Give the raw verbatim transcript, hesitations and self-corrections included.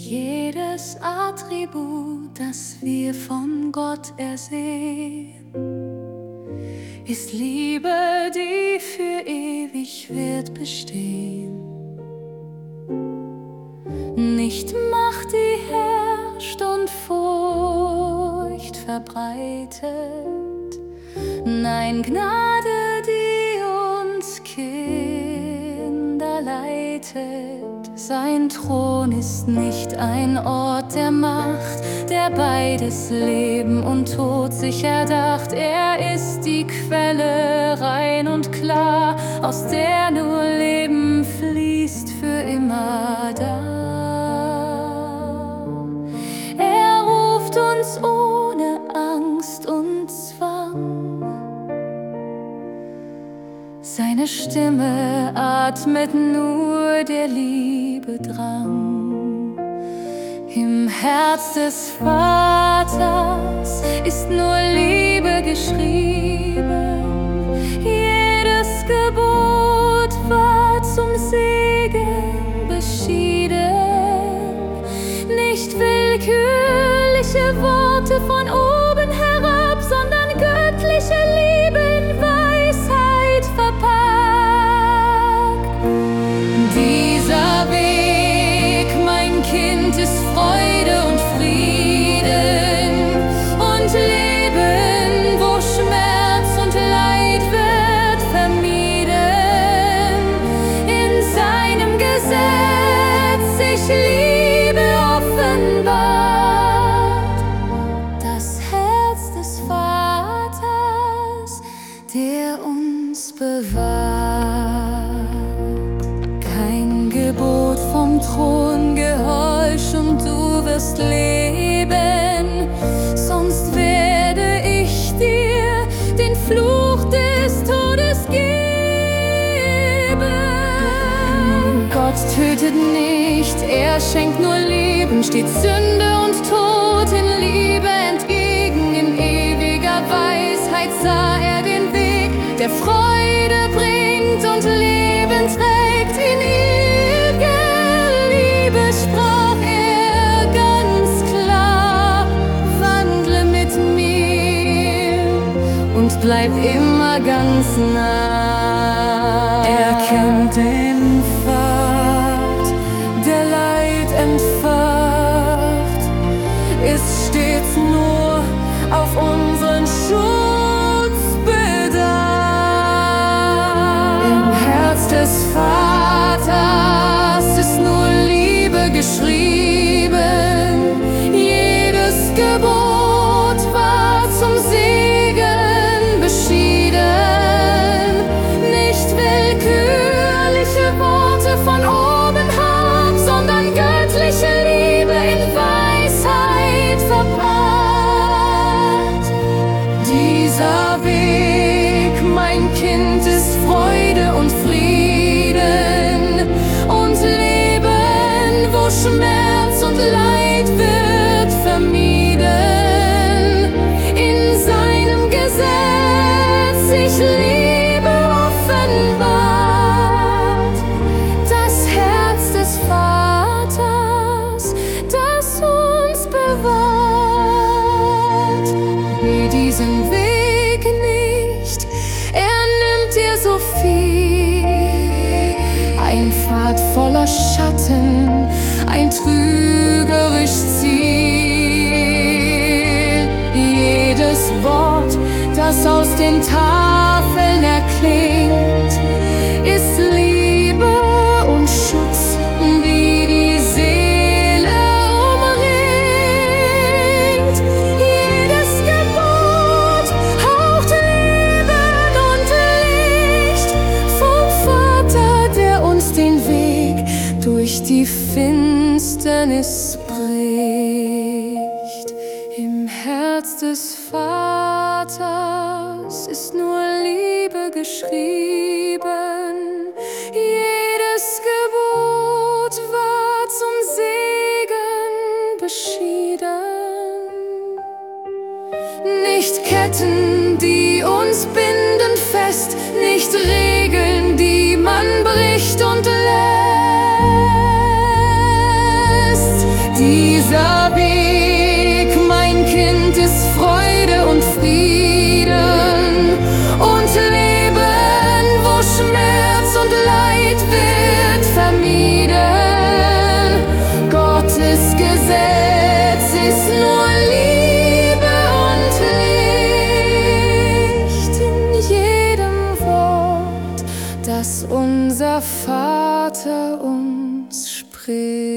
Jedes Attribut, das wir von Gott ersehen, ist Liebe, die für ewig wird bestehen. Nicht Macht, die herrscht und Furcht verbreitet, nein, Gnade, die uns Kinder leitet. Sein Thron ist nicht ein Ort der Macht, der beides Leben und Tod sich erdacht. Er ist die Quelle rein und klar, aus der nur Leben fließt für immer da. Er ruft uns ohne Angst und Zwang. Seine Stimme atmet nur der Liebe Drang. Im Herz des Vaters ist nur Liebe geschrieben. Jedes Gebot war zum Segen beschieden. Nicht willkürliche Worte von oben herab, sondern göttliche Liebe in Weisheit verpackt. Dieser Weg, mein Kind, ist Freude und Frieden und Leben, wo Schmerz und Leid wird vermieden. In seinem Gesetz sich Liebe offenbart. Das Herz des Vaters, der uns bewahrt. Kein Gebot vom Thron gehorch und du wirst leben, sonst werde ich dir den Fluch des Todes geben. Gott tötet nicht, er schenkt nur Leben, steht Sünde und Tod in Liebe entgegen. In ewiger Weisheit sah er den Weg, der Freude bringt und Leben trägt. In ewiger Liebe sprach er ganz klar: Wandle mit mir und bleib immer ganz nah. Er kennt den Pfad, der Leid entfacht, ist stets nur auf unseren Schutz bedacht. Im Herz des Vaters ist nur Liebe geschrieben. Jedes Gebot war zum Segen beschieden. Nicht willkürliche Worte von oben herab, sondern göttliche Liebe in Weisheit verpackt. Dieser Weg, mein Kind, ist Freude und Frieden und Leben, wo Schmerz und Leid wird vermieden. In seinem Gesetz sich Liebe offenbart. Das Herz des Vaters, das uns bewahrt. Geh diesen Weg nicht, er nimmt dir so viel. Ein Pfad voller Schatten, ein trügerisch Ziel. Jedes Wort, das aus den Tafeln erklingt, ist Liebe und Schutz, wie die Seele umringt. Jedes Gebot haucht Leben und Licht vom Vater, der uns den Weg durch die Finsternis bricht. Im Herz des Vaters ist nur Liebe geschrieben. Jedes Gebot war zum Segen beschieden. Nicht Ketten, die uns binden fest, nicht Regeln, die man bricht und lässt. Dieser Weg, mein Kind, ist Freude und Frieden und Leben, wo Schmerz und Leid wird vermieden. Gottes Gesetz ist nur Liebe und Licht in jedem Wort, das unser Vater uns spricht.